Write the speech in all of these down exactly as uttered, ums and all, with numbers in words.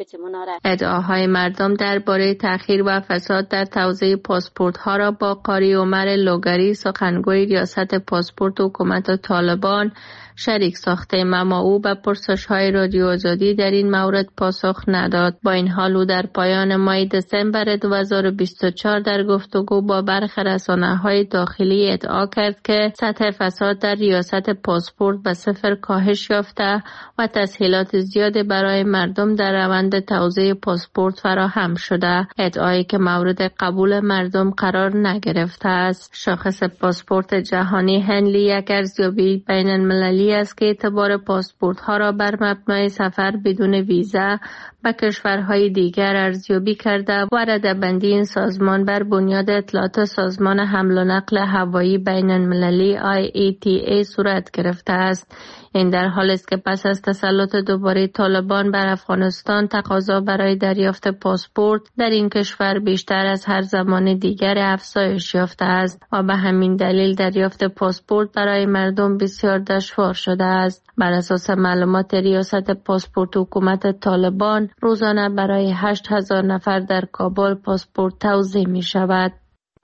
ادعاهای مردم درباره تأخیر و فساد در توزیع پاسپورت ها را با قاری عمر لوگری، سخنگوی ریاست پاسپورت حکومت طالبان شریک ساخته، اما او به پرسش های رادیو آزادی در این مورد پاسخ نداد. با این حال او در پایان ماه دسامبر دو هزار و بیست و چهار در گفتگو با برخی رسانه‌های داخلی ادعا کرد که سطح فساد در ریاست پاسپورت به صفر کاهش یافته و تسهیلات زیادی برای مردم در روند توزیع پاسپورت فراهم شده، ادعایی که مورد قبول مردم قرار نگرفته است. شاخص پاسپورت جهانی هنلی یک ارزیابی بین المللی است که اعتبار پاسپورت ها را بر مبنای سفر بدون ویزا به کشورهای دیگر ارزیابی کرده و رده‌بندی این سازمان بر بنیاد اطلاعات سازمان حمل و نقل هوایی بین المللی آی ای تی ای صورت گرفته است. این در حالی است که پس از تسلط دوباره طالبان بر افغانستان تقاضا برای دریافت پاسپورت در این کشور بیشتر از هر زمان دیگر افزایش یافته است و به همین دلیل دریافت پاسپورت برای مردم بسیار دشوار شده است. بر اساس معلومات ریاست پاسپورت حکومت طالبان روزانه برای هشت هزار نفر در کابل پاسپورت توزیع می شود.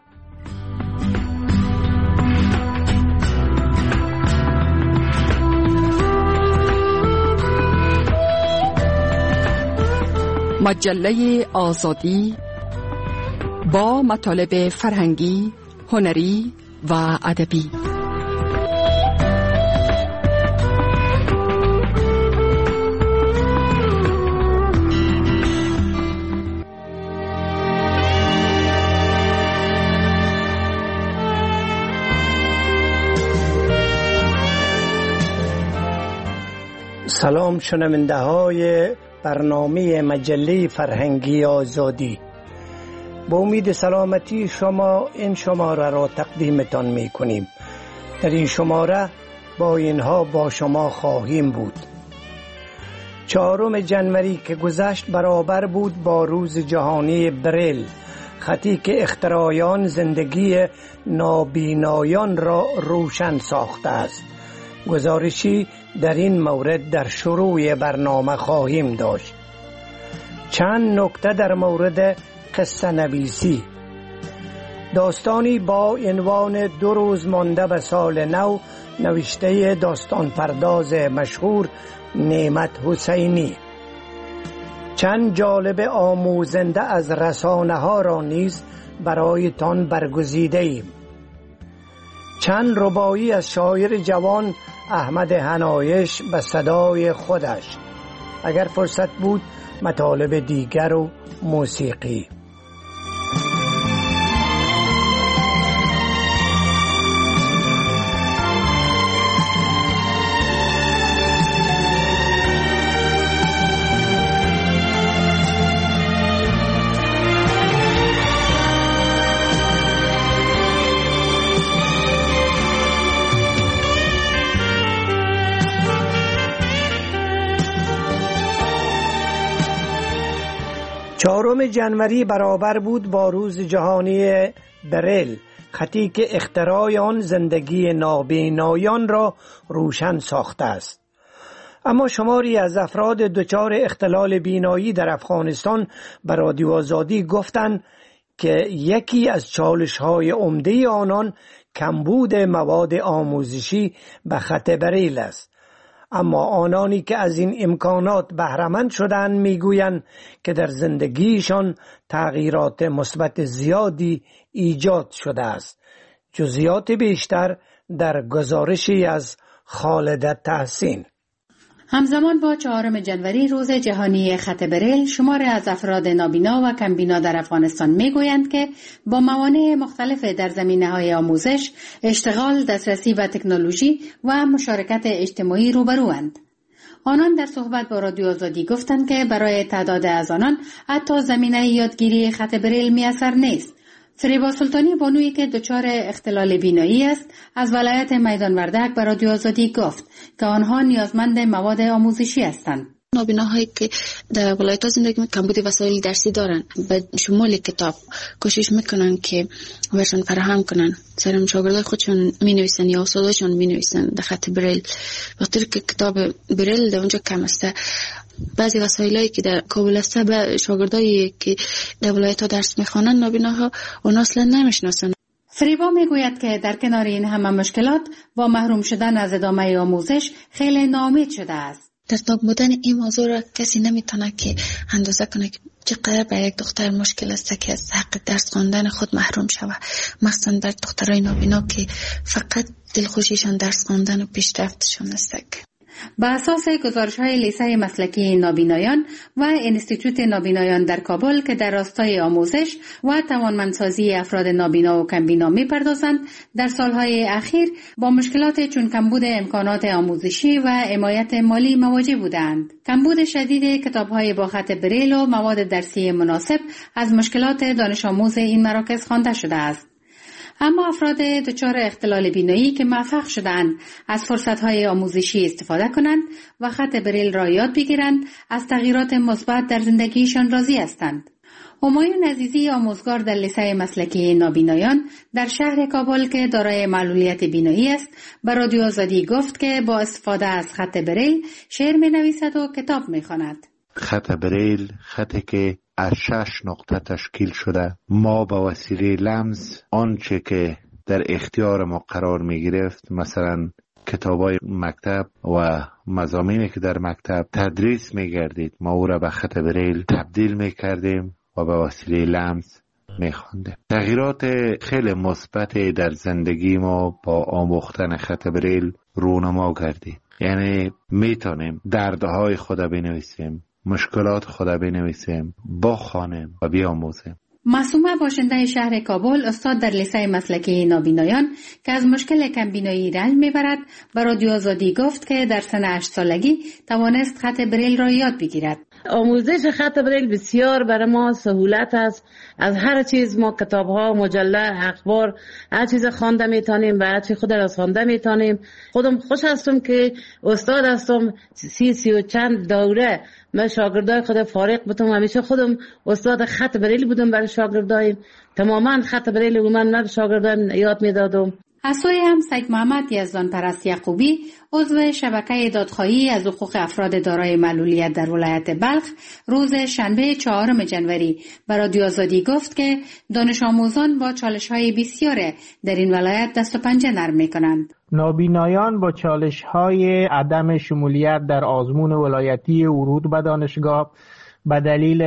مجله آزادی با مطالب فرهنگی، هنری و ادبی. سلام شنونده های برنامه مجله فرهنگی آزادی. با امید سلامتی شما این شماره را تقدیمتان می کنیم. در این شماره با اینها با شما خواهیم بود. چهارم جنوری که گذشت برابر بود با روز جهانی بریل، خطی که اختراعیان زندگی نابینایان را روشن ساخته است. گزارشی در این مورد در شروع برنامه خواهیم داشت. چند نکته در مورد قصه نویسی. داستانی با عنوان دو روز مانده به سال نو نوشته داستان پرداز مشهور نعمت حسینی. چند جالب آموزنده از رسانه ها را نیز برای تان برگزیده ایم. چند رباعی از شاعر جوان احمد حنایش به صدای خودش. اگر فرصت بود مطالب دیگر و موسیقی. چهارم جنوری برابر بود با روز جهانی بریل، خطی که اختراع آن زندگی نابینایان را روشن ساخته است. اما شماری از افراد دچار اختلال بینایی در افغانستان به رادیو آزادی گفتند که یکی از چالش‌های عمده آنان کمبود مواد آموزشی به خط بریل است. اما آنانی که از این امکانات بهره‌مند شدند میگویند که در زندگیشان تغییرات مثبت زیادی ایجاد شده است. جزئیات بیشتر در گزارشی از خالد تحسین. همزمان با چهارم جنوری روز جهانی خط بریل، شمار از افراد نابینا و کمبینا در افغانستان میگویند که با موانع مختلف در زمینه‌های آموزش، اشتغال، دسترسی و تکنولوژی و مشارکت اجتماعی روبروند. آنان در صحبت با رادیو آزادی گفتند که برای تعداد از آنان حتی زمینه یادگیری خط بریل میسر نیست. فریبا سلطانی بانویی که دچار اختلال بینایی است از ولایت میدان وردک به رادیو آزادی گفت که آنها نیازمند مواد آموزشی هستند. نابیناهایی که در ولایت‌ها زندگی می‌کنن کمبود وسایل درسی دارن، به شمول کتاب کوشش میکنن که برشون فراهم کنن. سرم شاگردای خودشون مینویسن یا استاداشون مینویسن در خط بریل، وقتی که کتاب بریل در اونجا کم است. بعضی وسایلی که در کابل است به شاگردایی که در ولایت‌ها درس میخوانن نابیناها اون اصلا نمیشناسن. فریبا میگوید که در کنار این همه مشکلات با محروم شدن از ادامه آموزش خیلی ناامید شده است. در تاب بودن این موضوع را کسی نمیتونه که اندازه کنه که چقدر برای یک دختر مشکل است که از حق درس خواندن خود محروم شود، مخصوصا در دخترای نابینا که فقط دلخوشیشان درس خواندن و پیشرفتشان است. با اساس گزارش‌های لیسه مسلکی نابینایان و انستیتوت نابینایان در کابل که در راستای آموزش و توانمندسازی افراد نابینا و کمبینا می‌پردازند، در سالهای اخیر با مشکلات چون کمبود امکانات آموزشی و حمایت مالی مواجه بودند. کمبود شدید کتاب‌های با خط بریل و مواد درسی مناسب از مشکلات دانش آموز این مراکز خوانده شده است. اما افراد دچار اختلال بینایی که موفق شدند از فرصت‌های آموزشی استفاده کنند و خط بریل را یاد بگیرند، از تغییرات مثبت در زندگیشان راضی هستند. همایون عزیزی، آموزگار در لیسه مسلکی نابینایان در شهر کابل که دارای معلولیت بینایی است، به رادیو آزادی گفت که با استفاده از خط بریل شعر می‌نویسد و کتاب می‌خواند. خط بریل خطی که از شش نقطه تشکیل شده، ما با وسیله لمس آنچه که در اختیار ما قرار می گرفت، مثلا کتابای مکتب و مضامینی که در مکتب تدریس می گردید، ما او را به خط بریل تبدیل می کردیم و با وسیله لمس می خواندیم. تغییرات خیلی مثبت در زندگی ما با آموختن خط بریل رونما گردید. یعنی می تونیم دردهای خود بنویسیم، مشکلات خدا بنویسیم، بخوانیم و بیاموزیم. معصومه باشنده شهر کابل، استاد در لیسه مسلکی نابینایان که از مشکل کمبینایی رنج میبرد، به رادیو آزادی گفت که در سن هشت سالگی توانست خط بریل را یاد بگیرد. آموزش خط بریل بسیار برای ما سهولت است. از هر چیز ما کتاب‌ها، مجله، اخبار، هر چیز خوانده میتونیم و هر چیز خود را خوانده میتونیم. خودم خوش هستم که استاد هستم، سی سی و چند دوره من شاگردای خود فارغ بودم، همیشه خودم استاد خط بریل بودم برای شاگردایم. تماما خط بریل رو من نه شاگردایم یاد میدادم. از سوی هم سید محمد یزدان پرست یعقوبی، عضو شبکه دادخواهی از حقوق افراد دارای معلولیت در ولایت بلخ، روز شنبه چهارم ژانویه به رادیو آزادی گفت که دانش آموزان با چالش‌های بسیار در این ولایت دست و پنجه نرم می‌کنند. نابینایان با چالش‌های عدم شمولیت در آزمون ولایتی ورود به دانشگاه به دلیل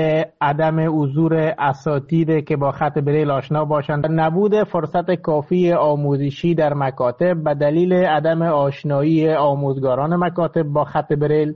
عدم حضور اساتید که با خط بریل آشنا باشند، نبود فرصت کافی آموزشی در مکاتب به دلیل عدم آشنایی آموزگاران مکاتب با خط بریل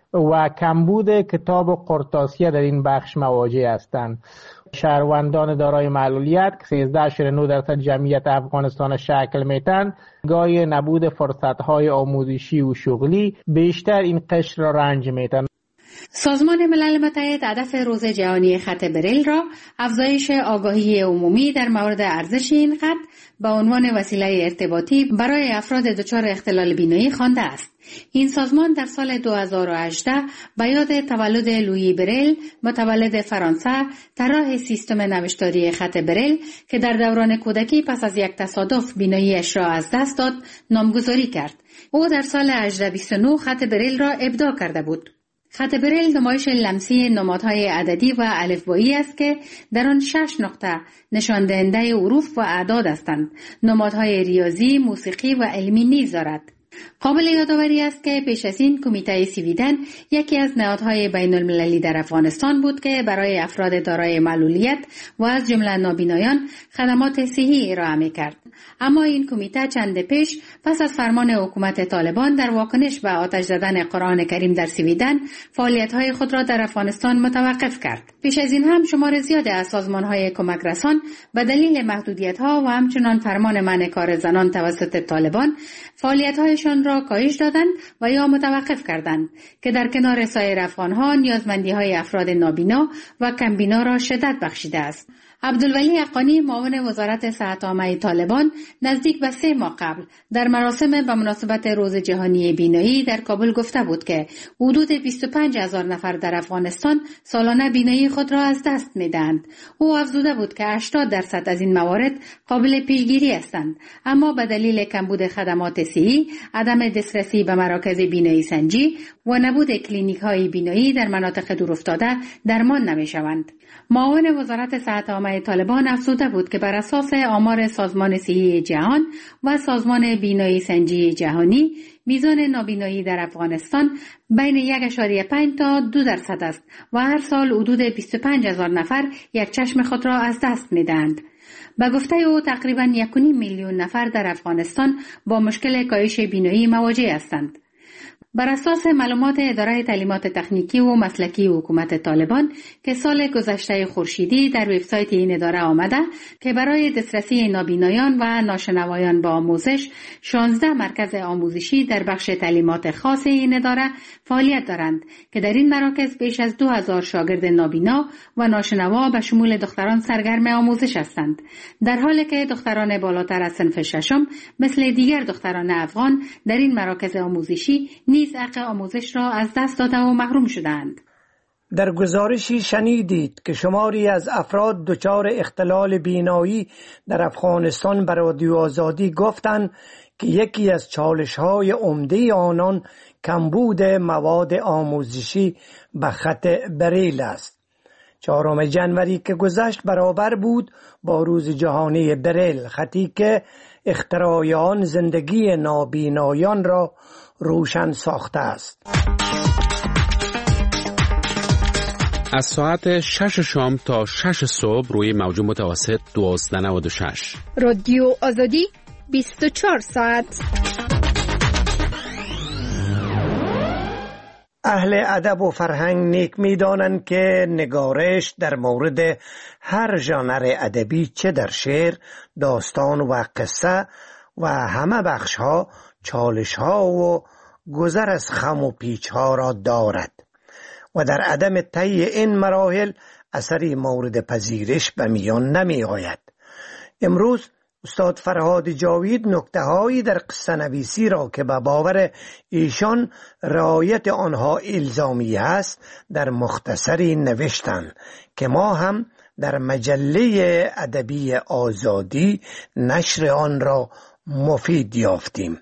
و کمبود کتاب و قرطاسیه در این بخش مواجه هستند. شهروندان دارای معلولیت که سیزده ممیز نه درصد جمعیت افغانستان شکل میتن، گاه نبود فرصت‌های آموزشی و شغلی بیشتر این قشر را رنج میتن. سازمان ملل متحد هدف روز جهانی خط بریل را افزایش آگاهی عمومی در مورد ارزش این خط به عنوان وسیله ارتباطی برای افراد دچار اختلال بینایی خوانده است. این سازمان در سال دو هزار و هجده به یاد تولد لویی بریل، متولد فرانسه، طراح سیستم نوشتاری خط بریل که در دوران کودکی پس از یک تصادف بیناییش را از دست داد، نامگذاری کرد. او در سال هجده بیست و نه خط بریل را ابداع کرده بود. خط بریل نمایش لمسی نمادهای عددی و الفبایی است که در آن شش نقطه نشان دهنده حروف و اعداد هستند. نمادهای ریاضی، موسیقی و علمی نیز دارد. قابل یادآوری است که پیش از این کمیته سویدن یکی از نهادهای بین المللی در افغانستان بود که برای افراد دارای معلولیت و از جمله نابینایان خدمات صحی ارائه می‌کرد. اما این کمیته چند پیش پس از فرمان حکومت طالبان در واکنش به آتش زدن قرآن کریم در سویدن فعالیت‌های خود را در افغانستان متوقف کرد. پیش از این هم شمار زیادی از سازمان‌های کمک رسان به دلیل محدودیت‌ها و همچنان فرمان منع کار زنان توسط طالبان فعالیت‌هایشان را کاهش دادند و یا متوقف کردند که در کنار سایر افغان‌ها نیازمندی‌های افراد نابینا و کمبینا را شدت بخشیده است. عبدالولی حقانی معاون وزارت صحت عامه طالبان نزدیک به سه ماه قبل در مراسم به مناسبت روز جهانی بینایی در کابل گفته بود که حدود بیست و پنج هزار نفر در افغانستان سالانه بینایی خود را از دست می‌دهند. او افزوده بود که هشتاد درصد از این موارد قابل پیشگیری هستند، اما به دلیل کمبود خدمات صحی، عدم دسترسی به مراکز بینایی سنجی و نبود کلینیک‌های بینایی در مناطق دورافتاده درمان نمی‌شوند. معاون وزارت صحت عامه طالبان افزوده بود که بر اساس آمار سازمان صحی جهان و سازمان بینایی سنجی جهانی میزان نابینایی در افغانستان بین یک ممیز پنج تا دو درصد است و هر سال حدود بیست و پنج هزار نفر یک چشم خود را از دست میدهند. به گفته او تقریباً یک و نیم میلیون نفر در افغانستان با مشکل کاهش بینایی مواجه هستند. بر اساس معلومات اداره تعلیمات تکنیکی و مسلکی حکومت طالبان که سال گذشته خورشیدی در وبسایت این اداره آمده که برای دسترسی نابینایان و ناشنوایان به آموزش شانزده مرکز آموزشی در بخش تعلیمات خاص این اداره فعالیت دارند که در این مراکز بیش از دو هزار شاگرد نابینا و ناشنوا به شمول دختران سرگرم آموزش هستند، در حالی که دختران بالاتر از صنف ششم مثل دیگر دختران افغان در این مراکز آموزشی نیز حق آموزش را از دست داده و محروم شدند. در گزارشی شنیدید که شماری از افراد دچار اختلال بینایی در افغانستان به رادیو آزادی گفتند که یکی از چالش‌های عمده آنان کمبود مواد آموزشی به خط بریل است. چهارم ژانویه که گذشت برابر بود با روز جهانی بریل، خطی که اختراع آن زندگی نابینایان را روشن ساخته است. از ساعت شش شام تا شش صبح روی موج متوسط دوازده و نود و شش رادیو آزادی بیست و چهار ساعت. اهل ادب و فرهنگ نیک می‌دانند که نگارش در مورد هر ژانر ادبی، چه در شعر، داستان و قصه و همه بخش‌ها، چالش‌ها و گذر از خم و پیچ‌ها را دارد و در عدم طی این مراحل اثری مورد پذیرش به میان نمی آید. امروز استاد فرهاد جاوید نکته‌هایی در قصه نویسی را که به باور ایشان رعایت آنها الزامی است در مختصری نوشتند که ما هم در مجله ادبی آزادی نشر آن را مفید یافتیم.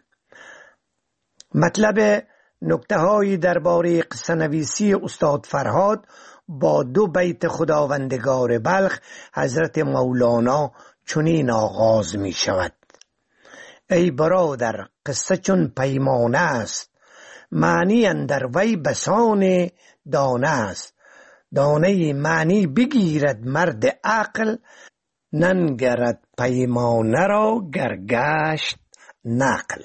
مطلب نکته‌هایی درباره قصه نویسی استاد فرهاد با دو بیت خداوندگار بلخ حضرت مولانا چنین آغاز می شود: ای برادر قصه چون پیمانه است، معنی اندر وی بسان دانه است. دانه معنی بگیرد مرد عقل، ننگرد پیمانه را گرگشت نقل.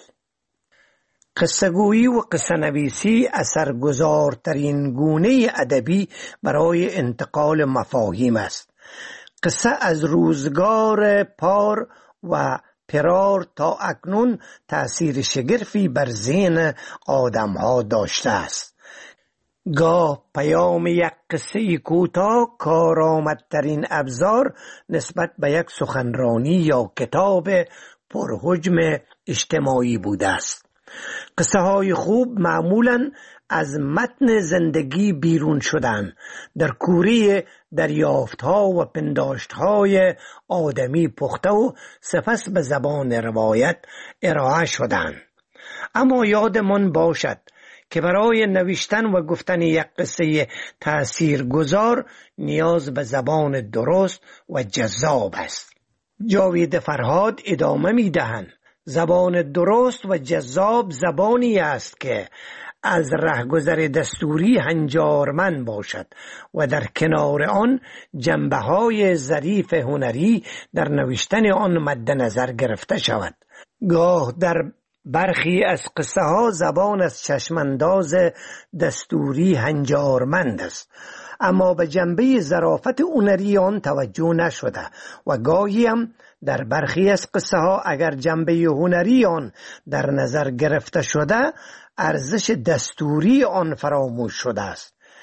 قصه گویی و قصه نویسی اثرگذارترین گونه ادبی برای انتقال مفاهیم است. قصه از روزگار پار و پرار تا اکنون تأثیر شگرفی بر ذهن آدم‌ها داشته است. گاه پیام یک قصه کوتاه کارآمدترین ابزار نسبت به یک سخنرانی یا کتاب پرحجم اجتماعی بوده است. قصه های خوب معمولاً از متن زندگی بیرون شدن، در کوری دریافت ها و پنداشت های آدمی پخته و سپس به زبان روایت ارائه شدن. اما یادمان باشد که برای نوشتن و گفتن یک قصه تاثیرگذار نیاز به زبان درست و جذاب است. جاوید فرهاد ادامه می دهند: زبان درست و جذاب زبانی است که از رهگذر دستوری هنجارمند باشد و در کنار آن جنبه‌های ظریف هنری در نوشتن آن مد نظر گرفته شود. گاه در برخی از قصه ها زبان از چشمانداز دستوری هنجارمند است، اما به جنبه ظرافت هنری آن توجه نشده و گاهی هم در برخی از قصه ها اگر جنبه هنری آن در نظر گرفته شده ارزش دستوری آن فراموش شده است.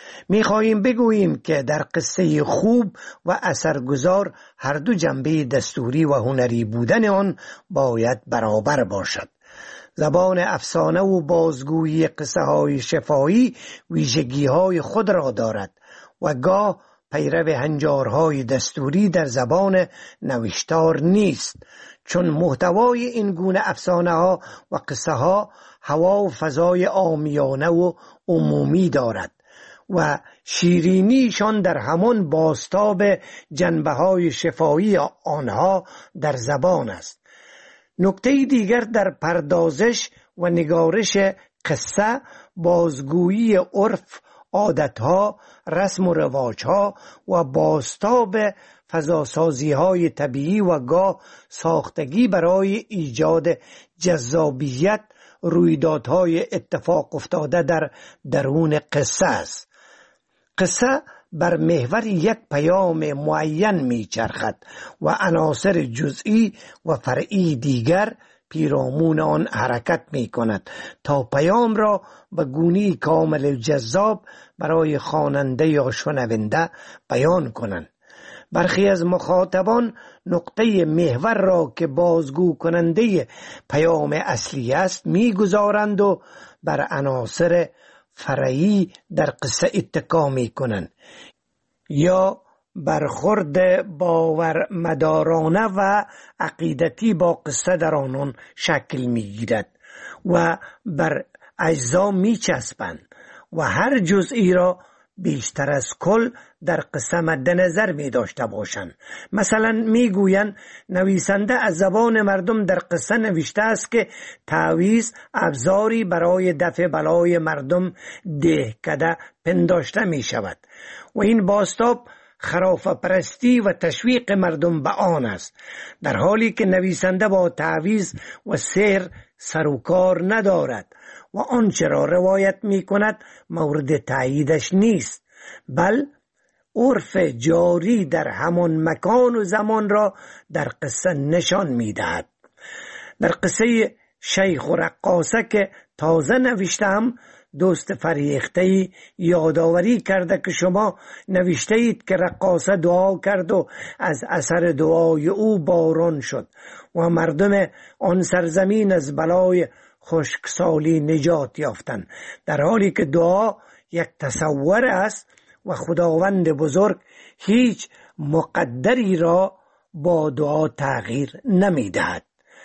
می خواهیم بگوییم که در قصه خوب و اثرگذار هر دو جنبه دستوری و هنری بودن آن باید برابر باشد. زبان افسانه و بازگویی قصه های شفاهی ویژگی های خود را دارد و گاه پیرو هنجارهای دستوری در زبان نوشتار نیست، چون محتوای این گونه افسانه ها و قصه ها هوا و فضای عامیانه و عمومی دارد و شیرینیشان در همان بازتاب جنبه های شفاهی آنها در زبان است. نکته دیگر در پردازش و نگارش قصه بازگویی عرف، عادتها، رسم و رواجها و بازتاب فضاسازی های طبیعی و گاه ساختگی برای ایجاد جذابیت رویدادهای اتفاق افتاده در درون قصه است. قصه بر محور یک پیام معین می چرخد و عناصر جزئی و فرعی دیگر پیرامون آن حرکت می کند تا پیام را به گونه‌ای کامل و جذاب برای خواننده یا شنونده بیان کنند. برخی از مخاطبان نقطه محور را که بازگو کننده پیام اصلی است می گذارند و بر عناصر فرعی در قصه اتکا می کنند یا برخورد باورمدارانه و عقیدتی با قصه در آنان شکل می گیرد و بر اجزا می چسبند و هر جزئی را بیشتر از کل در قصه مد نظر می داشته باشند. مثلا می گویند نویسنده از زبان مردم در قصه نوشته است که تعویض ابزاری برای دفع بلای مردم دهکده پنداشته می شود و این بازتاب خرافه پرستی و تشویق مردم به آن است، در حالی که نویسنده با تعویض و سحر سر و کار ندارد و آنچه را روایت می کند مورد تاییدش نیست، بل عرف جاری در همان مکان و زمان را در قصه نشان می دهد. در قصه شیخ و رقاصه که تازه نوشتم، دوست فریخته‌ای یادآوری کرده که شما نوشته اید که رقاصه دعا کرد و از اثر دعای او باران شد و مردم آن سرزمین از بلای خشکسالی نجات یافتند، در حالی که دعا یک تصور است و خداوند بزرگ هیچ مقدری را با دعا تغییر نمی‌دهد.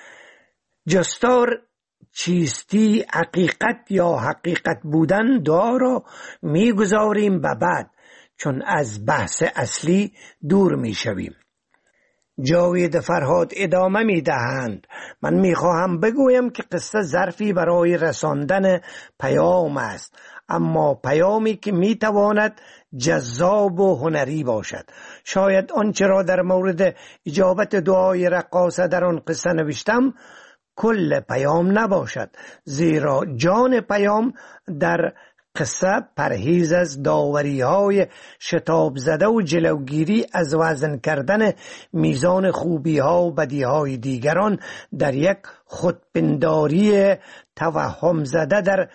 جستار چیستی حقیقت یا حقیقت بودن دعا را میگذاریم به بعد، چون از بحث اصلی دور میشویم. جاوید فرهاد ادامه میدهند: من میخواهم بگویم که قصه ظرفی برای رساندن پیام است، اما پیامی که میتواند جذاب و هنری باشد. شاید آنچه را در مورد اجابت دعای رقاصه در آن قصه نوشتم کل پیام نباشد، زیرا جان پیام در قصه پرهیز از داوری های شتاب زده و جلوگیری از وزن کردن میزان خوبی ها و بدی های دیگران در یک خودپنداری توهم زده در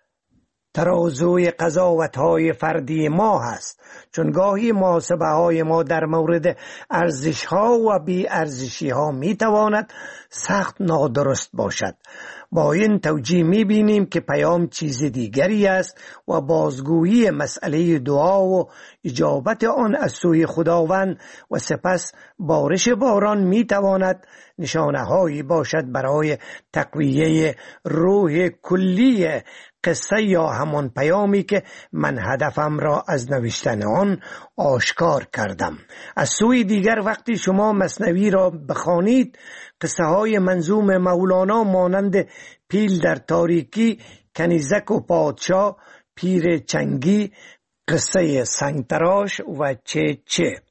ترازوی قضاوت های فردی ما هست، چون گاهی محاسبه های ما در مورد ارزش ها و بی ارزشی ها می تواند سخت نادرست باشد. با این توجیه می بینیم که پیام چیز دیگری است و بازگویی مسئله دعا و اجابت آن از سوی خداوند و سپس بارش باران می تواند نشانه هایی باشد برای تقویه روح کلی قصه یا همان پیامی که من هدفم را از نوشتن آن آشکار کردم. از سوی دیگر وقتی شما مثنوی را بخوانید، قصه های منظوم مولانا مانند پیل در تاریکی، کنیزک و پادشاه، پیر چنگی، قصه سنگتراش و چه چه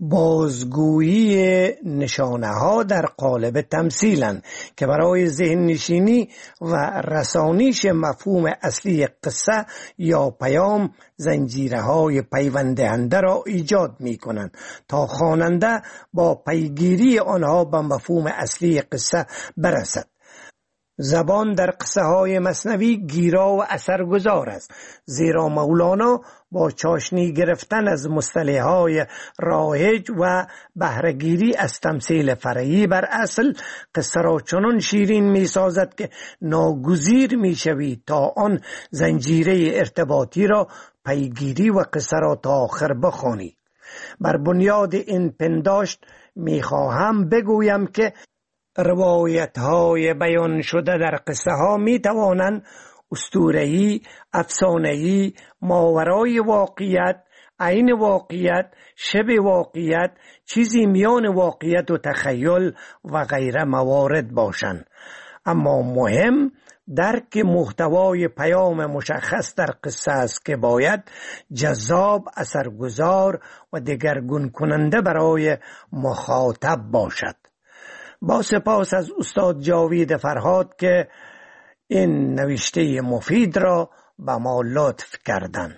بازگویی نشانه ها در قالب تمثیلند که برای ذهن نشینی و رسانیش مفهوم اصلی قصه یا پیام زنجیره های پیوندهنده را ایجاد می کنند تا خواننده با پیگیری آنها به مفهوم اصلی قصه برسد. زبان در قصه های مثنوی گیرا و اثرگذار است، زیرا مولانا با چاشنی گرفتن از مصطلح های رایج و بهره‌گیری از تمثیل فرعی بر اصل، قصه را چنان شیرین می سازد که ناگزیر می شوید تا آن زنجیره ارتباطی را پیگیری و قصه را تا آخر بخوانی. بر بنیاد این پنداشت می خواهم بگویم که روایت های بیان شده در قصه ها می توانند اسطوره‌ای، افسانه‌ای، ماورای واقعیت، عین واقعیت، شبه واقعیت، چیزی میان واقعیت و تخیل و غیره موارد باشند. اما مهم درک محتوای پیام مشخص در قصه است که باید جذاب، اثرگذار و دگرگون کننده برای مخاطب باشد. با سپاس از استاد جاوید فرهاد که این نوشته مفید را به ما لطف کردند.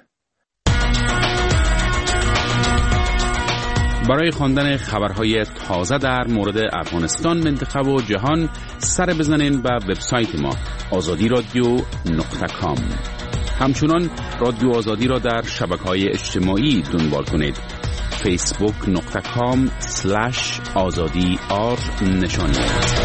برای خواندن خبرهای تازه در مورد افغانستان، منطقه و جهان سر بزنین به وبسایت ما آزادی رادیو نقطه کام. همچنان رادیو آزادی را در شبکه‌های اجتماعی دنبال کنید. فیسبوک نقطه کام سلش آزادی آر نشانی.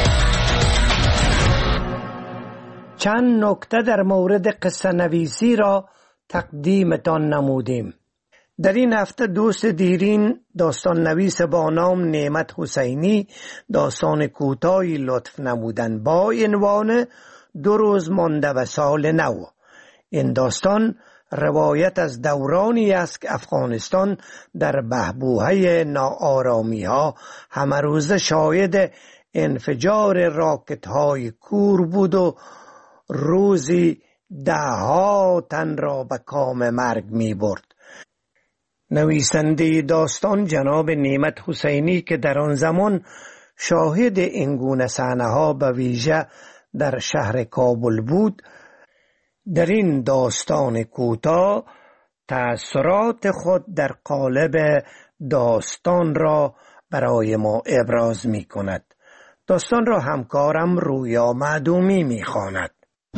چند نکته در مورد قصه نویسی را تقدیمتان نمودیم. در این هفته دوست دیرین داستان نویس با نام نعمت حسینی داستان کوتاهی لطف نمودند با عنوان دو روز مانده و سال نو. این داستان روایت از دورانی است که افغانستان در بحبوحه ناآرامی ها همه روز شاهد انفجار راکت های کور بود و روزی ده ها تن را به کام مرگ می برد. نویسنده داستان جناب نعمت حسینی که در آن زمان شاهد این گونه صحنه ها به ویژه در شهر کابل بود، در این داستان کوتاه تأثیرات خود در قالب داستان را برای ما ابراز می کند. داستان را همکارم رویا معدومی می خواند.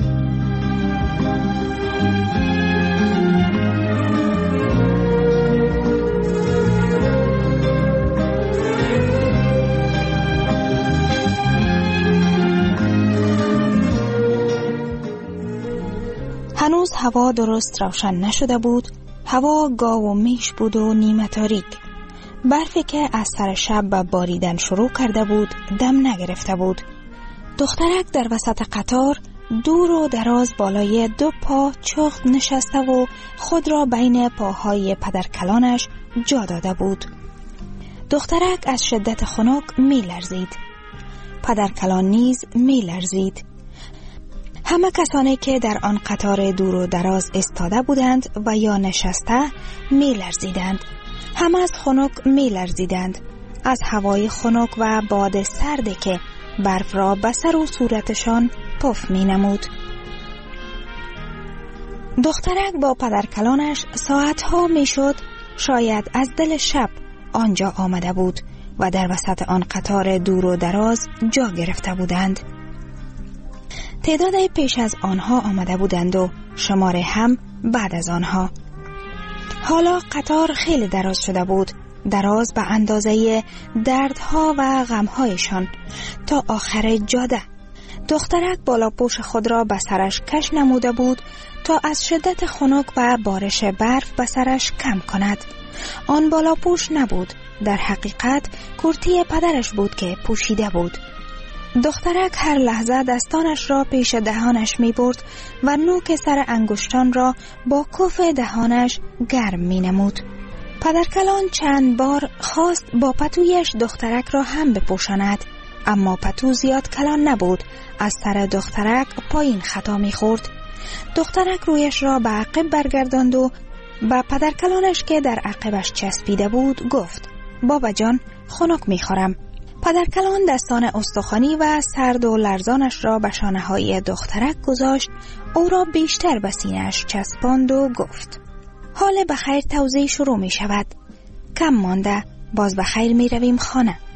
هنوز هوا درست روشن نشده بود. هوا گاو و میش بود و نیمه تاریک. برفی که از سر شب به باریدن شروع کرده بود دم نگرفته بود. دخترک در وسط قطار دور و دراز بالای دو پا چخت نشسته و خود را بین پاهای پدرکلانش جا داده بود. دخترک از شدت خنک می لرزید. پدرکلان نیز می لرزید. همه کسانی که در آن قطار دور و دراز ایستاده بودند و یا نشسته می لرزیدند. همه از خنک می لرزیدند. از هوای خنک و باد سردی که برف را به سر و صورتشان پف می نمود. دخترک با پدرکلانش ساعتها می شد شاید از دل شب آنجا آمده بود و در وسط آن قطار دور و دراز جا گرفته بودند. تعداد پیش از آنها آمده بودند و شماره هم بعد از آنها. حالا قطار خیلی دراز شده بود، دراز به اندازه دردها و غمهایشان تا آخر جاده. دخترک بالا پوش خود را به سرش کش نموده بود تا از شدت خنک و بارش برف به سرش کم کند. آن بالا پوش نبود، در حقیقت کرتی پدرش بود که پوشیده بود. دخترک هر لحظه دستانش را پیش دهانش می برد و نوک سر انگشتان را با کف دهانش گرم می نمود. پدرکلان چند بار خواست با پتویش دخترک را هم بپوشاند، اما پتو زیاد کلان نبود. از سر دخترک پایین خطا می خورد. دخترک رویش را به عقب برگرداند و با پدرکلانش که در عقبش چسبیده بود گفت: بابا جان، خنک می خورم. پدرکلان دستان استخوانی و سرد و لرزانش را به شانه‌های دخترک گذاشت، او را بیشتر به سینه‌اش چسباند و گفت: حال بخیر توزیع شروع می شود. کم مانده، باز بخیر می رویم خانه.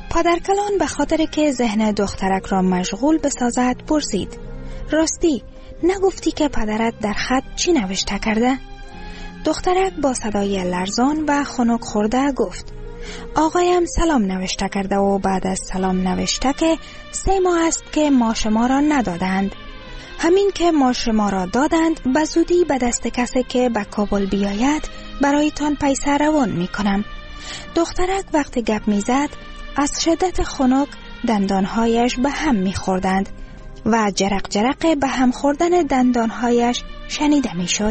پدرکلان به خاطر که ذهن دخترک را مشغول بسازد پرسید: راستی نگفتی که پدرت در خط چی نوشته کرده؟ دخترک با صدای لرزان و خنک خورده گفت: آقایم سلام نوشته کرده و بعد از سلام نوشته که سه ماه است که ما شما را ندادند. همین که ما شما را دادند به زودی به دست کسی که به کابل بیاید برایتان پیسه روان می کنم. دخترک وقتی گپ می زد از شدت خنک دندانهایش به هم می خوردند و جرق جرق به هم خوردن دندانهایش شنیده می شد.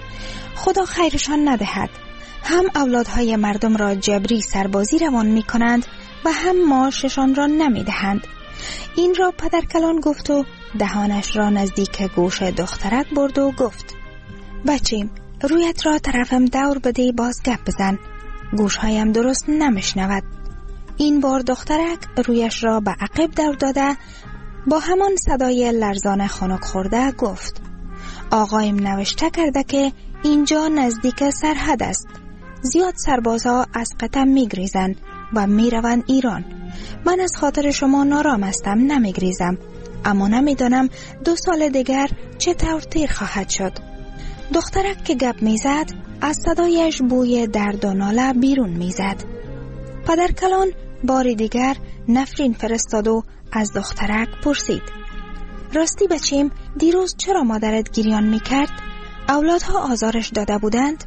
خدا خیرشان ندهد، هم اولادهای مردم را جبری سربازی روان می کنند و هم معاششان را نمی دهند. این را پدرکلان گفت و دهانش را نزدیک گوش دخترک برد و گفت: بچیم رویت را طرفم دور بده، باز گپ بزن، گوشهایم درست نمیشنود. این بار دخترک رویش را به عقب دور داده با همان صدای لرزان خنک خورده گفت: آقایم نوشته کرده که اینجا نزدیک سرحد است. زیاد سربازها از قطم میگریزن و میروند ایران. من از خاطر شما نارام هستم، نمیگریزم، اما نمیدانم دو سال دیگر چه طور تیر خواهد شد. دخترک که گپ میزد از صدایش بوی درد و ناله بیرون میزد. پدرکلان بار دیگر نفرین فرستاد و از دخترک پرسید: راستی بچیم دیروز چرا مادرت گریان میکرد؟ اولادها آزارش داده بودند؟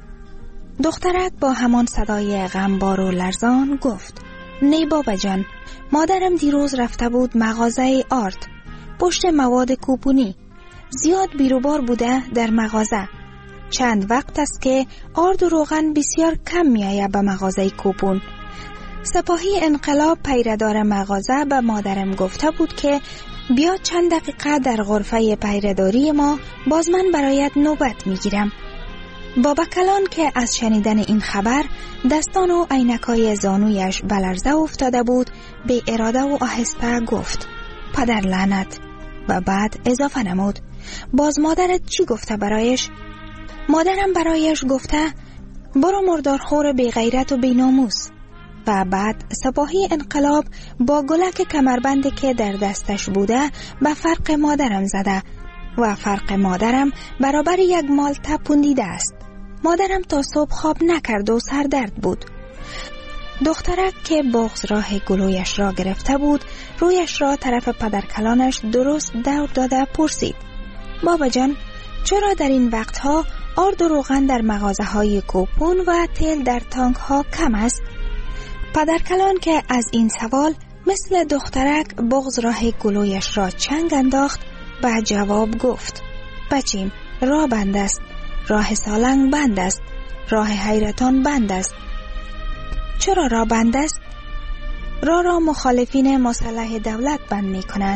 دخترک با همان صدای غمبار و لرزان گفت: نه بابا جان، مادرم دیروز رفته بود مغازه آرد پشت مواد کوپونی. زیاد بیروبار بوده در مغازه. چند وقت است که آرد و روغن بسیار کم میآید به مغازه کوپون. سپاهی انقلاب پیردار مغازه به مادرم گفته بود که بیا چند دقیقه در غرفه پیرداری ما، باز من برایت نوبت میگیرم. بابا کلان که از شنیدن این خبر دستان و عینکای زانویش به لرزه افتاده بود، به اراده و آهسته گفت: پدر لعنت. و بعد اضافه نمود: باز مادرت چی گفته برایش؟ مادرم برایش گفته برو مردارخور بی غیرت و بی ناموس. و بعد سپاهی انقلاب با گلک کمربندی که در دستش بوده به فرق مادرم زده و فرق مادرم برابر یک مالته پوندیده است. مادرم تا صبح خواب نکرد و سردرد بود. دخترک که بغض راه گلویش را گرفته بود رویش را طرف پدرکلانش درست دور داده پرسید: بابا جان چرا در این وقتها آرد و روغن در مغازه های کوپون و تیل در تانک ها کم است؟ پدرکلان که از این سوال مثل دخترک بغض راه گلویش را چنگ انداخت و جواب گفت: بچیم راه بند است، راه سالنگ بند است، راه حیرتان بند است. چرا راه بند است؟ راه را مخالفین مسلح دولت بند می کنند.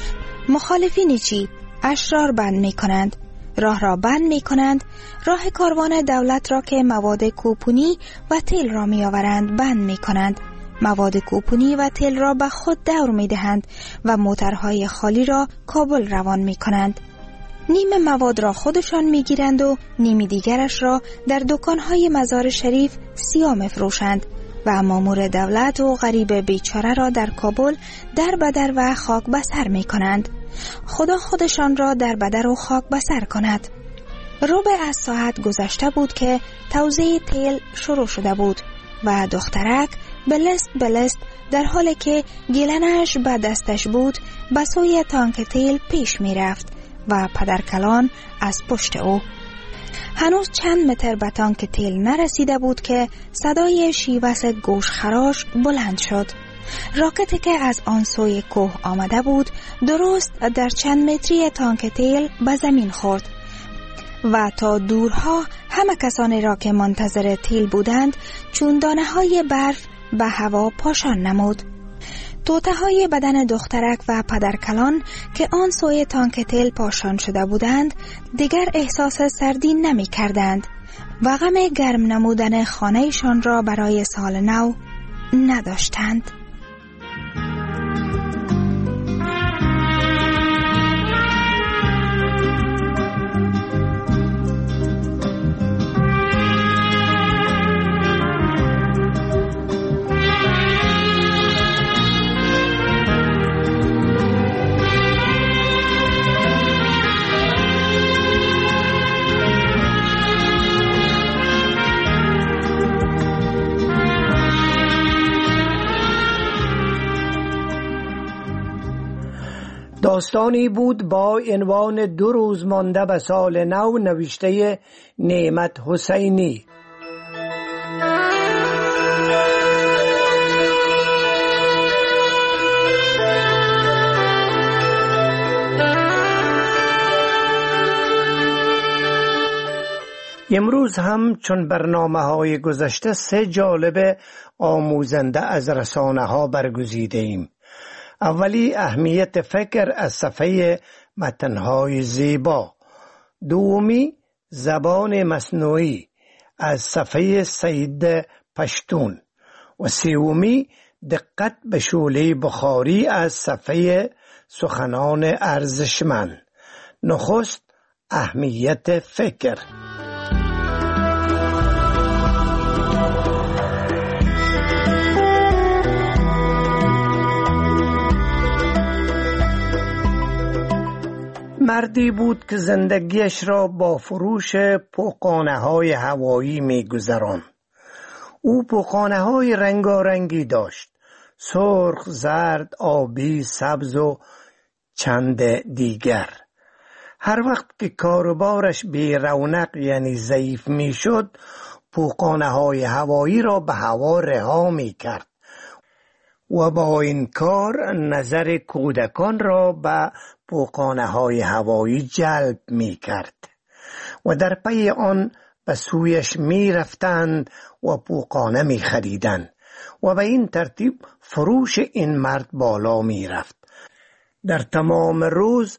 مخالفین چی؟ اشرار بند می کنند. راه را بند می کنند. راه کاروان دولت را که مواد کوپونی و تیل را می آورند بند می کنند. مواد کوپونی و تیل را به خود دور می دهند و موترهای خالی را کابل روان می کنند. نیم مواد را خودشان می گیرند و نیم دیگرش را در دکانهای مزار شریف سیاه می فروشند و مامور دولت و غریب بیچاره را در کابل در بدر و خاک بسر می کنند. خدا خودشان را در بدر و خاک بسر کند. ربع از ساعت گذشته بود که توزیع تیل شروع شده بود و دخترک بلست بلست در حالی که گیلنش به دستش بود به سوی تانک تیل پیش می رفت و پدرکلان از پشت او. هنوز چند متر به تانک تیل نرسیده بود که صدای شیوس گوش خراش بلند شد. راکتی که از آن سوی کوه آمده بود درست در چند متری تانک تیل به زمین خورد و تا دورها همه کسانی را که منتظر تیل بودند چون دانه های برف به هوا پاشان نمود. توته های بدن دخترک و پدرکلان که آن سوی تانک تیل پاشان شده بودند دیگر احساس سردی نمی کردند و غم گرم نمودن خانهشان را برای سال نو نداشتند. داستانی بود با عنوان دو روز مانده به سال نو، نوشته نعمت حسینی. امروز هم چون برنامه های گذشته سه جالب آموزنده از رسانه ها برگزیده ایم. اولی اهمیت فکر از صفحه متنهای زیبا، دومی زبان مصنوعی از صفحه سید پشتون و سومی دقت به شعله بخاری از صفحه سخنان ارزشمند. نخست اهمیت فکر. مردی بود که زندگیش را با فروش پوکانه های هوایی می گذراند. او پوکانه های رنگارنگی داشت، سرخ، زرد، آبی، سبز و چند دیگر. هر وقت که کاروبارش بی رونق یعنی ضعیف می شد، پوکانه های هوایی را به هوا رها می کرد و با این کار نظر کودکان را به پوکانه های هوایی جلب می کرد و در پی آن به سویش می رفتند و پوکانه می خریدند و به این ترتیب فروش این مرد بالا می رفت. در تمام روز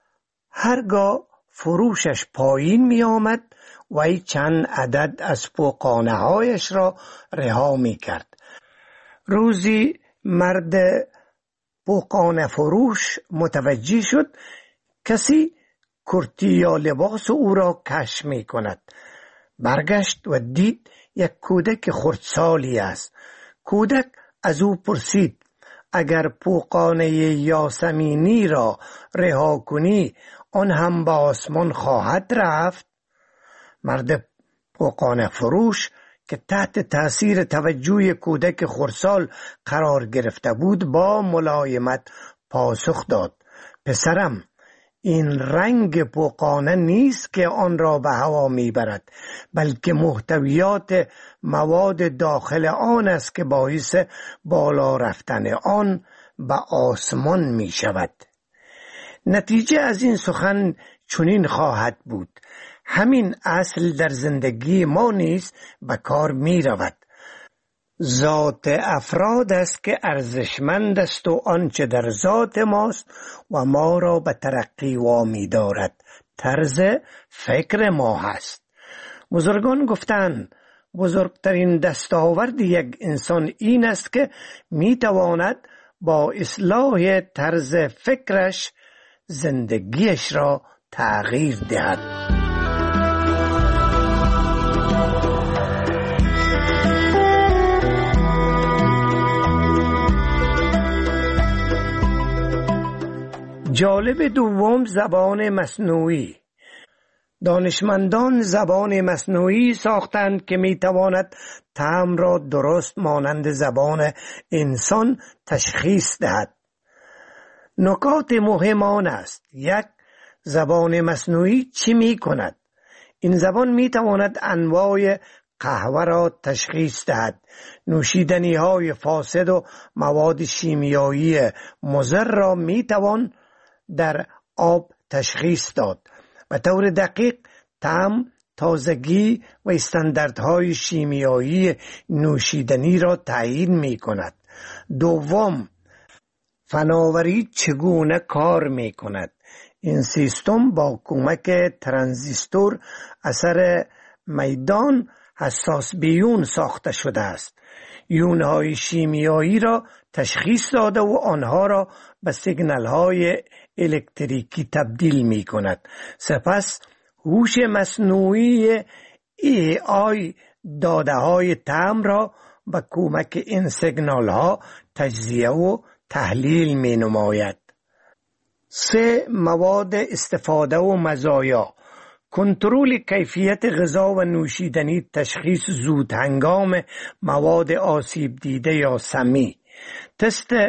هرگاه فروشش پایین می آمد و چند عدد از پوکانه هایش را رها می کرد. روزی مرد پوکانه فروش متوجه شد کسی کرتی یا لباس او را کش می کند. برگشت و دید یک کودک خردسالی است. کودک از او پرسید اگر پوکانه یاسمینی را رها کنی آن هم به آسمان خواهد رفت؟ مرد پوکانه فروش که تحت تأثیر توجه کودک خردسال قرار گرفته بود با ملایمت پاسخ داد: پسرم، این رنگ پوکانه نیست که آن را به هوا میبرد، بلکه محتویات مواد داخل آن است که باعث بالا رفتن آن به آسمان می شود. نتیجه از این سخن چنین خواهد بود: همین اصل در زندگی ما نیز به کار می رود. ذات افراد است که ارزشمند است و آنچه در ذات ماست و ما را به ترقی وامی دارد طرز فکر ما هست. بزرگان گفتند بزرگترین دستاورد یک انسان این است که می تواند با اصلاح طرز فکرش زندگیش را تغییر دهد. جالب دوم زبان مصنوعی. دانشمندان زبان مصنوعی ساختند که میتواند طعم را درست مانند زبان انسان تشخیص دهد. نکات مهم آن است: یک، زبان مصنوعی چی می کند؟ این زبان می تواند انواع قهوه را تشخیص دهد، نوشیدنی های فاسد و مواد شیمیایی مضر را می توان در آب تشخیص داد. به طور دقیق طعم، تازگی و استانداردهای شیمیایی نوشیدنی را تعیین می کند. دوم، فناوری چگونه کار می کند؟ این سیستم با کمک ترانزیستور اثر میدان حساس بیون ساخته شده است. یونهای شیمیایی را تشخیص داده و آنها را به سیگنال های الکتریکی تبدیل می کند. سپس هوش مصنوعی ای آی داده های طعم را به کمک این سیگنال ها تجزیه و تحلیل می نماید. سه، مواد استفاده و مزایا. کنترل کیفیت غذا و نوشیدنی، تشخیص زود هنگام مواد آسیب دیده یا سمی، تست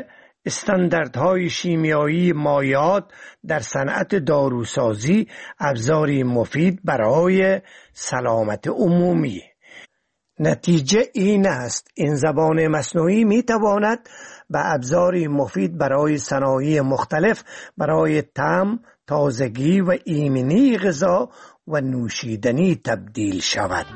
استانداردهای شیمیایی مایعات در صنعت داروسازی ابزاری مفید برای سلامت عمومی. نتیجه این است این زبان مصنوعی می تواند به ابزاری مفید برای صنایع مختلف برای طعم، تازگی و ایمنی غذا و نوشیدنی تبدیل شود.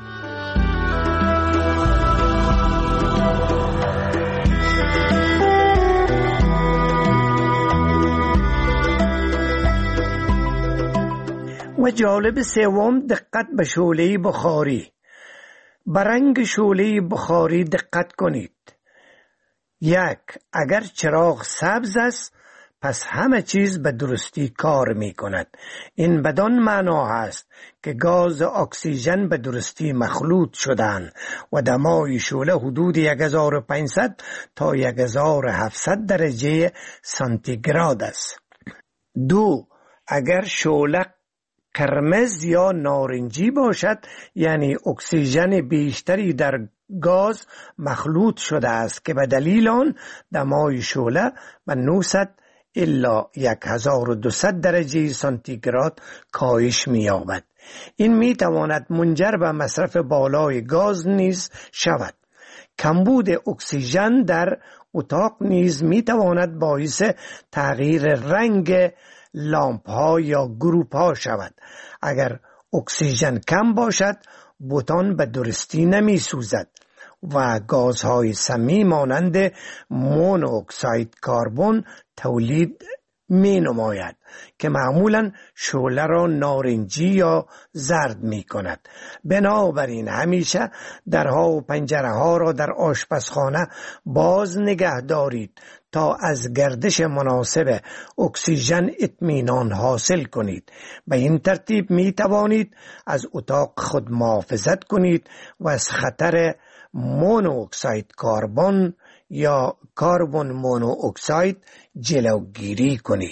و جالب سوم، دقت به شعله بخاری. به رنگ شعله بخاری دقت کنید. یک، اگر چراغ سبز است پس همه چیز به درستی کار می کند. این بدان معنا است که گاز اکسیژن به درستی مخلوط شدند و دمای شعله حدود هزار و پانصد تا هزار و هفتصد درجه سانتیگراد است. دو، اگر شعله قرمز یا نارنجی باشد یعنی اکسیژن بیشتری در گاز مخلوط شده است که به دلیل آن دمای شعله به نهصد الی هزار و دویست درجه سانتیگراد کاهش می‌یابد. این می‌تواند منجر به مصرف بالای گاز نیز شود. کمبود اکسیژن در اتاق نیز می‌تواند باعث تغییر رنگ لامپ ها یا گروپ ها شود. اگر اکسیژن کم باشد بوتان به درستی نمی سوزد و گازهای سمی مانند مونوکساید کربن تولید می نماید که معمولا شعله را نارنجی یا زرد می کند. بنابراین همیشه درها و پنجره ها را در آشپزخانه باز نگه دارید تا از گردش مناسب اکسیژن اطمینان حاصل کنید. به این ترتیب می توانید از اتاق خود محافظت کنید و از خطر مونوکساید کربن یا کربن مونوکساید جلوگیری کنید.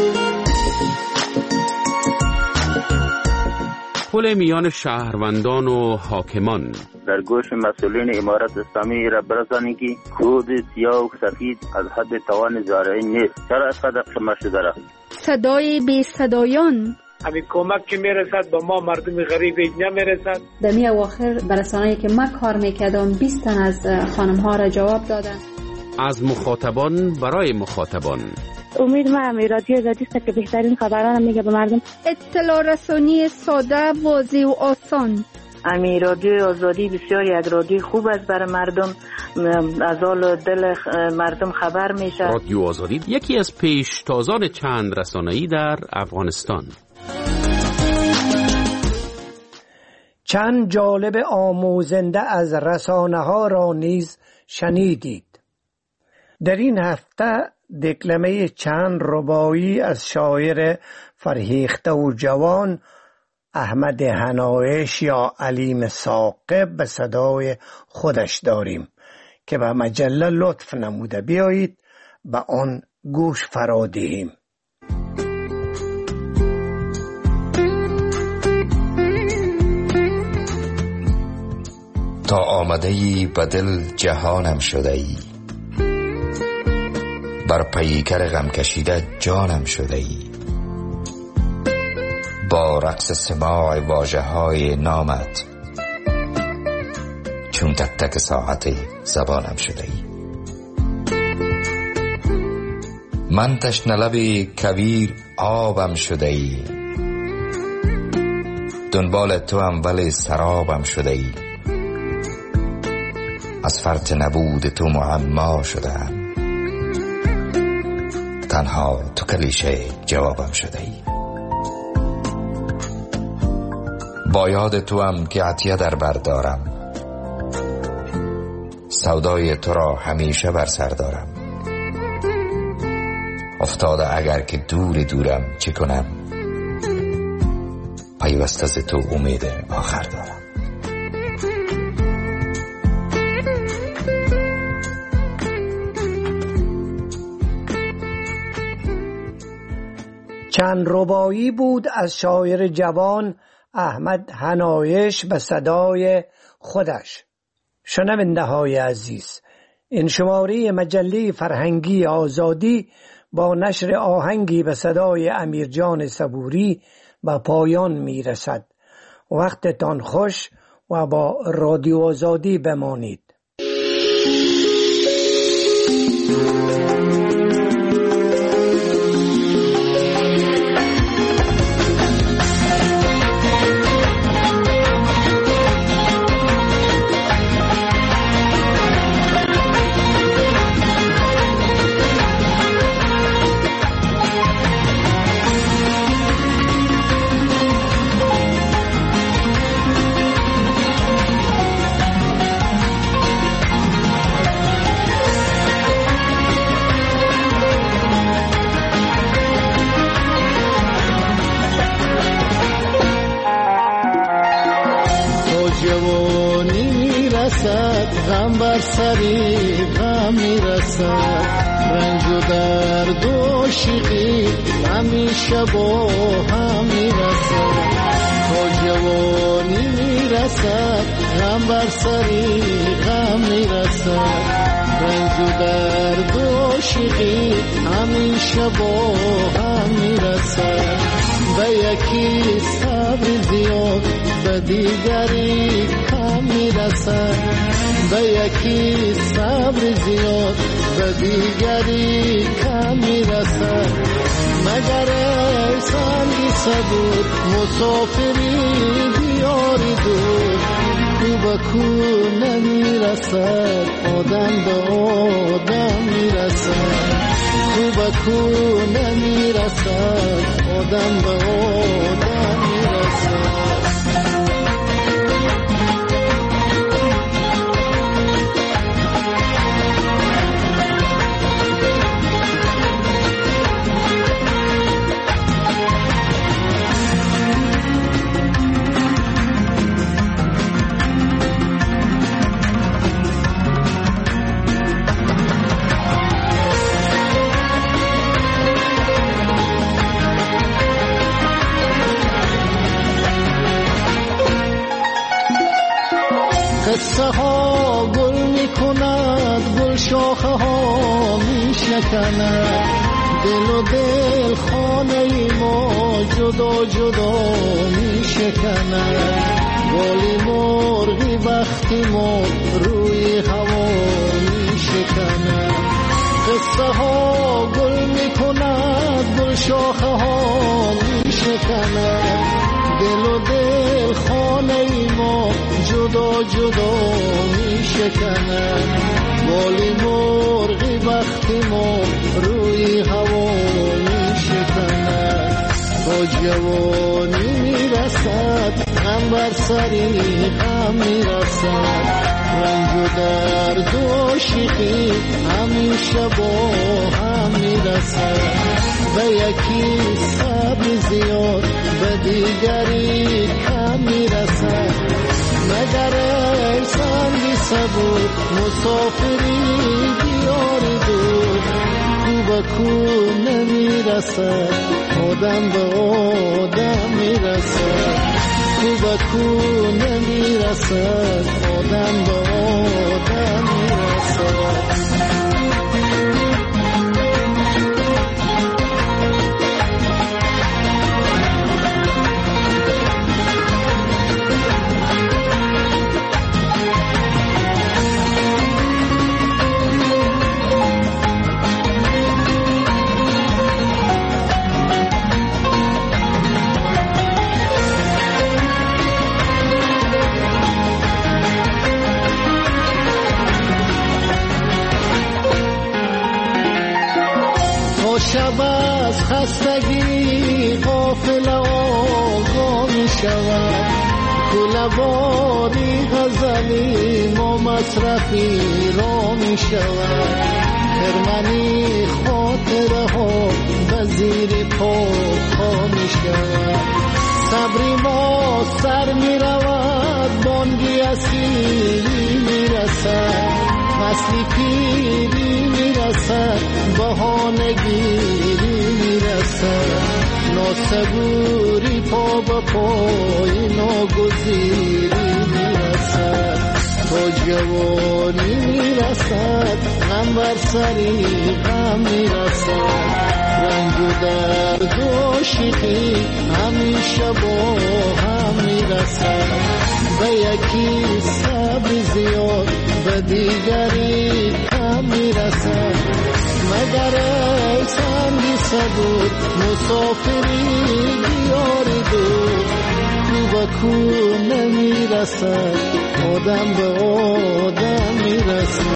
پل میان شهروندان و حاکمان. در گوش مسئولین امارت اسلامی را برسانید که کود سیاه و سفید از حد توان زارعین نیست. چرا از قدر شما شده را؟ صدای بی صدایان. همین کمک که میرسد به ما مردم غریب نمیرسد. در می اواخر برسانه‌ای که من کار میکردم بیست تن از خانم ها را جواب دادن. از مخاطبان برای مخاطبان. امید ما امی رادیو آزادی است که بهترین خبران میگه به مردم. اطلاع رسانی ساده، واضح و آسان. امی رادیو آزادی بسیار یک رادیو خوب است برای مردم، از حال دل مردم خبر میشه. رادیو آزادی یکی از پیشتازان چند رسانه‌ای در افغانستان. چند جالب آموزنده از رسانه ها را نیز شنیدید. در این هفته دکلمه چند رباعی از شاعر فرهیخته و جوان احمد حنایش یا علیم ثاقب به صدای خودش داریم که به مجله لطف نموده. بیایید به آن گوش فرا دهیم. تا آمده ای به دل جهانم شده ای، بر پیکر غم کشیده جانم شده ای، با رقص سماع واژه های نامت چون تک تک ساعت زبانم شده ای. من تشنه لب کویر آبم شده ای، دنبال تو هم ولی سرابم شده ای، از فرط نبود تو معما شدم، تنها تو کلیشه جوابم شده ای. با یاد تو هم که عطیه در بر دارم، سودای تو را همیشه بر سر دارم، افتاده اگر که دور دورم چه کنم، پیوسته ز تو امید آخر دارم. چند رباعی بود از شاعر جوان احمد حنایش به صدای خودش. شنونده های عزیز، این شماره مجله فرهنگی آزادی با نشر آهنگی به صدای امیرجان صبوری به پایان می رسد. وقتتان خوش و با رادیو آزادی بمانید. غم بر سری غم میرسد، رنج و درد و شیقی همیشه با هم میرسد. تا جوانی میرسد غم بر سری غم میرسد، رنج و درد و شیقی همیشه با هم میرسد. به یکی صبر زیاد به دیگری کم میرسد، به یکی صبر زیاد به دیگری کم میرسد. مگر ای سنگی صبور مسافری بیاری دور، کو به کو نمیرسد آدم به آدم میرسد، کو به کو نمیرسد آدم به آدم میرسد. قصه ها گل می کند، گل شاخه ها می شکند، دل و دل خانه ما جدا جدا می شکند. گلی مرغی وقتی ما روی هوا می شکند. قصه ها گل می کند، گل شاخه ها می شکند، دل و دل خانه ما جدا جدا می شکند. بالی مرغی وقتی ما روی هوا می شکند. تا جوانی می رسد غم بر سری غم می رسد، رنج و درد و شیقی همیشه با هم می رسد. به یکی صبر زیاد به دیگری کم می رسد. مگر ای سنگی صبور مسافری بیاری دور، کو به کو نمی رسد آدم به آدم می رسد، کو به کو نمی رسد آدم به آدم می رسد. شب از خستگی غافل آگاه می شود، گلباری غزلی ما مصرفی را می شود. خرمنی خاطره ها به زیر پا پا می شود. صبری ما سر می رود، بانگی اسیری می رسد، فصلی پیری می رسد، بهانگیری می رسد. ناسبوری پا به پای ناگزیری می رسد. تا جوانی میرسد غم بر سری غم میرسد رنج و درد و عاشقی همیشه با هم میرسد به یکی صبر زیاد به دیگری کم میرسد مگر ای سنگی صبور مسافری دیاری دور کو به کو نمیرسد آدم به آدم میرسد